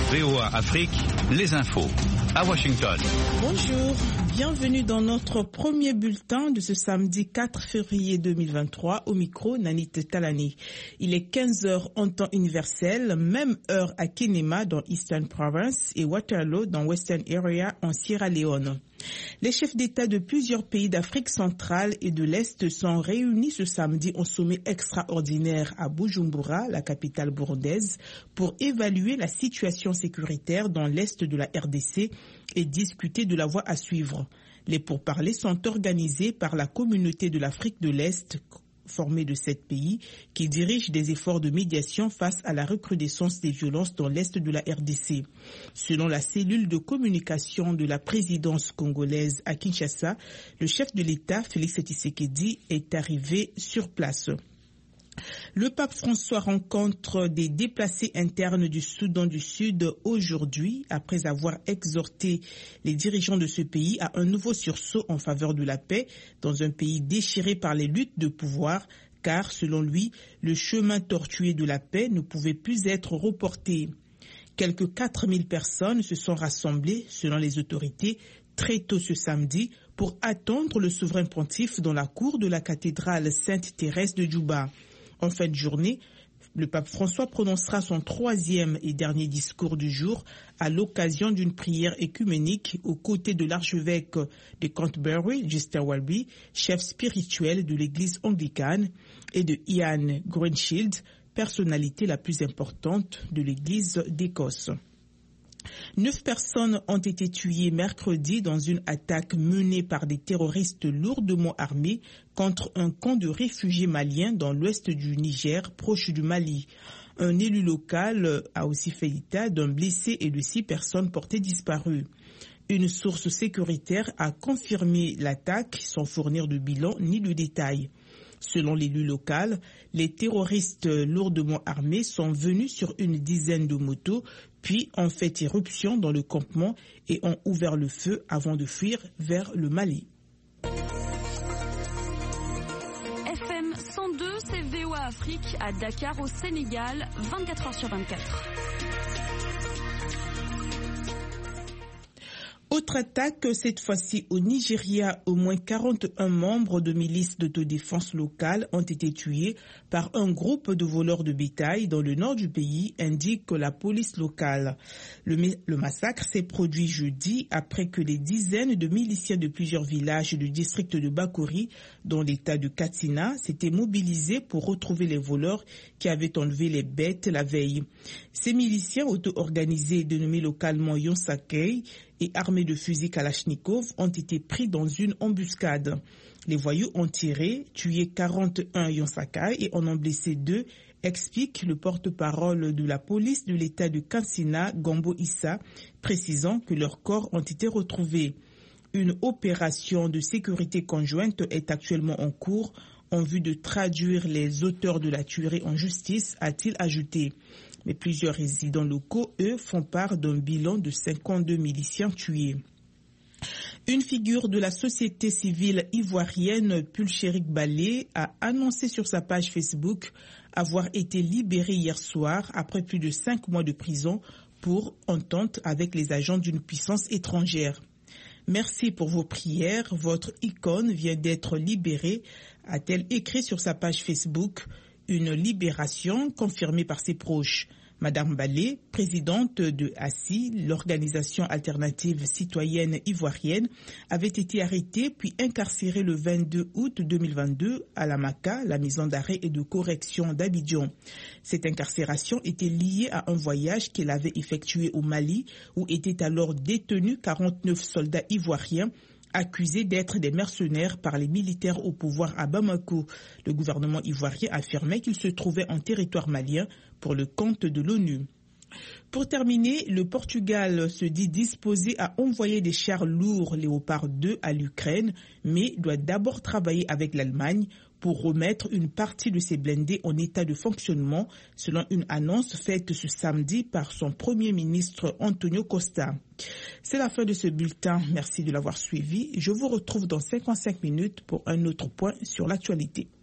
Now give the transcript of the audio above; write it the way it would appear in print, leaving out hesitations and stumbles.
VOA Afrique, les infos. À Washington. Bonjour, bienvenue dans notre premier bulletin de ce samedi 4 février 2023. Au micro, Nanit Talani. Il est 15h en temps universel, même heure à Kenema dans Eastern Province et Waterloo dans Western Area en Sierra Leone. Les chefs d'État de plusieurs pays d'Afrique centrale et de l'Est sont réunis ce samedi au sommet extraordinaire à Bujumbura, la capitale burundaise, pour évaluer la situation sécuritaire dans l'Est de la RDC et discuter de la voie à suivre. Les pourparlers sont organisés par la communauté de l'Afrique de l'Est, formée de 7 pays, qui dirige des efforts de médiation face à la recrudescence des violences dans l'Est de la RDC. Selon la cellule de communication de la présidence congolaise à Kinshasa, le chef de l'État, Félix Tshisekedi, est arrivé sur place. Le pape François rencontre des déplacés internes du Soudan du Sud aujourd'hui, après avoir exhorté les dirigeants de ce pays à un nouveau sursaut en faveur de la paix dans un pays déchiré par les luttes de pouvoir, car, selon lui, le chemin tortueux de la paix ne pouvait plus être reporté. Quelques 4000 personnes se sont rassemblées, selon les autorités, très tôt ce samedi, pour attendre le souverain pontife dans la cour de la cathédrale Sainte-Thérèse de Djouba. En fin de journée, le pape François prononcera son 3e et dernier discours du jour à l'occasion d'une prière écuménique aux côtés de l'archevêque de Canterbury, Justin Welby, chef spirituel de l'église anglicane, et de Ian Greenfield, personnalité la plus importante de l'église d'Écosse. 9 personnes ont été tuées mercredi dans une attaque menée par des terroristes lourdement armés contre un camp de réfugiés maliens dans l'ouest du Niger, proche du Mali. Un élu local a aussi fait état d'un blessé et de 6 personnes portées disparues. Une source sécuritaire a confirmé l'attaque sans fournir de bilan ni de détails. Selon l'élu local, les terroristes lourdement armés sont venus sur une dizaine de motos, puis ont fait irruption dans le campement et ont ouvert le feu avant de fuir vers le Mali. FM 102, c'est VOA Afrique à Dakar au Sénégal, 24h/24. Autre attaque, cette fois-ci au Nigeria, au moins 41 membres de milices d'autodéfense locales ont été tués par un groupe de voleurs de bétail dans le nord du pays, indique la police locale. Le massacre s'est produit jeudi après que des dizaines de miliciens de plusieurs villages du district de Bakori, dont l'état de Katsina, s'étaient mobilisés pour retrouver les voleurs qui avaient enlevé les bêtes la veille. Ces miliciens auto-organisés, dénommés localement Yonsakei, et armés de fusils Kalachnikov ont été pris dans une embuscade. Les voyous ont tiré, tué 41 Yonsakai et en ont blessé 2, explique le porte-parole de la police de l'état de Katsina, Gambo Issa, précisant que leurs corps ont été retrouvés. Une opération de sécurité conjointe est actuellement en cours en vue de traduire les auteurs de la tuerie en justice, a-t-il ajouté. Mais plusieurs résidents locaux, eux, font part d'un bilan de 52 miliciens tués. Une figure de la société civile ivoirienne, Pulchérik Balé, a annoncé sur sa page Facebook avoir été libéré hier soir après plus de 5 mois de prison pour entente avec les agents d'une puissance étrangère. Merci pour vos prières, votre icône vient d'être libérée, a-t-elle écrit sur sa page Facebook. Une libération confirmée par ses proches. Madame Balé, présidente de ASSI, l'organisation alternative citoyenne ivoirienne, avait été arrêtée puis incarcérée le 22 août 2022 à la MACA, la maison d'arrêt et de correction d'Abidjan. Cette incarcération était liée à un voyage qu'elle avait effectué au Mali, où étaient alors détenus 49 soldats ivoiriens accusés d'être des mercenaires par les militaires au pouvoir à Bamako. Le gouvernement ivoirien affirmait qu'il se trouvait en territoire malien pour le compte de l'ONU. Pour terminer, le Portugal se dit disposé à envoyer des chars lourds Léopard 2 à l'Ukraine, mais doit d'abord travailler avec l'Allemagne pour remettre une partie de ses blindés en état de fonctionnement, selon une annonce faite ce samedi par son Premier ministre Antonio Costa. C'est la fin de ce bulletin. Merci de l'avoir suivi. Je vous retrouve dans 55 minutes pour un autre point sur l'actualité.